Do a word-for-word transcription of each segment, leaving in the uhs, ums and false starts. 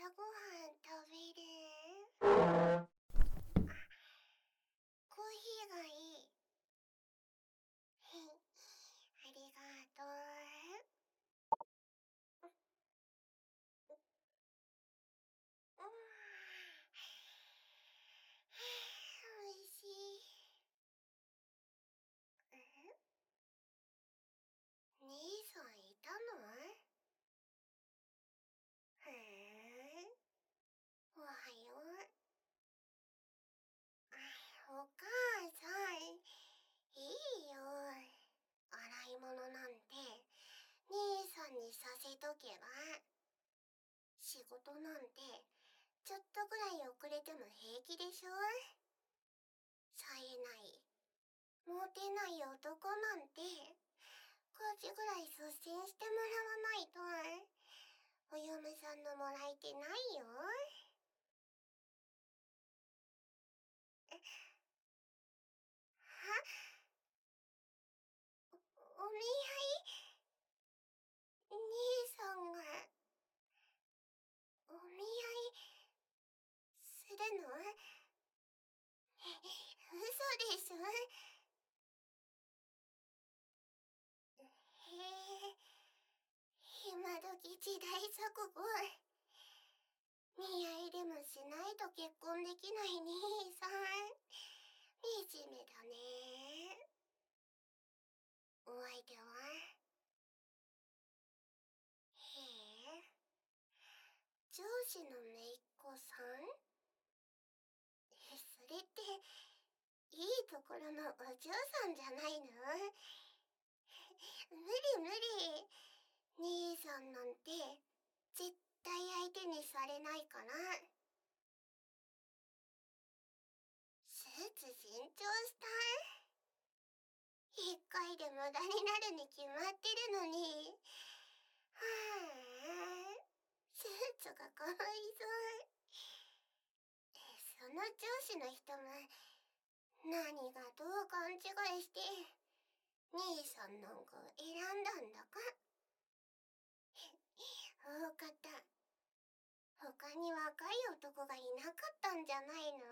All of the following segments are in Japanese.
朝ごはん食べる？コーヒーがいい。ありがとう。うん、おいしい。ん？兄さんいたの？へえ。おはよう。お母さん、いいよ。洗い物なんて兄さんにさせとけば。仕事なんてちょっとぐらい遅れても平気でしょ。冴えない、モテない男なんて家事ぐらい率先してもらわないとお嫁さんのもらい手ないよ。え、は？お、お見合い？兄さんがお見合いするの？嘘でしょ？へえ、今時時代錯誤。見合いでもしないと結婚できない兄さん、惨めだね。お相手は？へえ、上司の姪っ子さん？え、それっていいところのお嬢さんじゃないの？無理無理。兄さんなんて絶対相手にされないから。スーツ新調したい？一回で無駄になるに決まってるのに。はあ、スーツがかわいそう。その上司の人も何がどう勘違いして兄さんなんか選んだんだか。大方他に若い男がいなかったんじゃないの？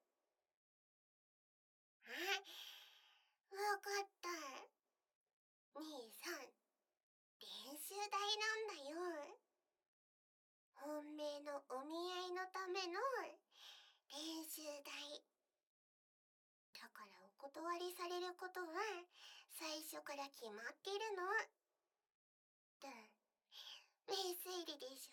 あ、わかった。兄さん、練習台なんだよ。本命のお見合いのための練習台。だからお断りされることは最初から決まってるの。だ、名推理でしょ？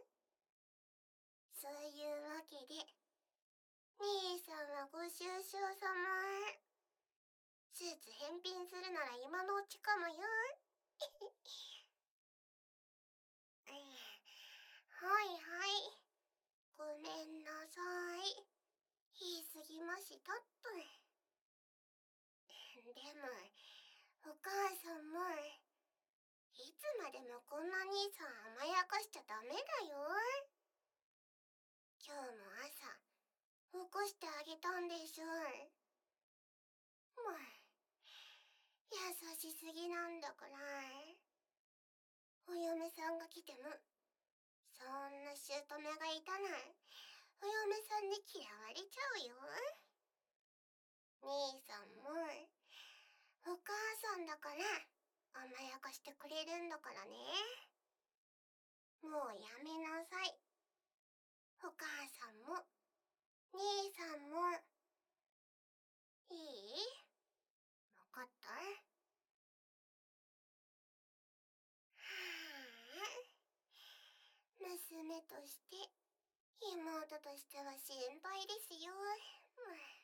そういうわけで、兄さんはご愁傷様。スーツ返品するなら今のうちかもよ。はいはい。ごめんなさい。言い過ぎましたっと。でも、お母さんも、いつまでもこんな兄さん甘やかしちゃダメだよ。今日も朝、起こしてあげたんでしょ。もう、優しすぎなんだから。お嫁さんが来ても、そんな姑がいたら、お嫁さんに嫌われちゃうよ。兄さんも、お母さんだから甘やかしてくれるんだからね。もうやめなさい。お母さんも、兄さんも。いい？わかった？はあ、娘として、妹としては心配ですよ。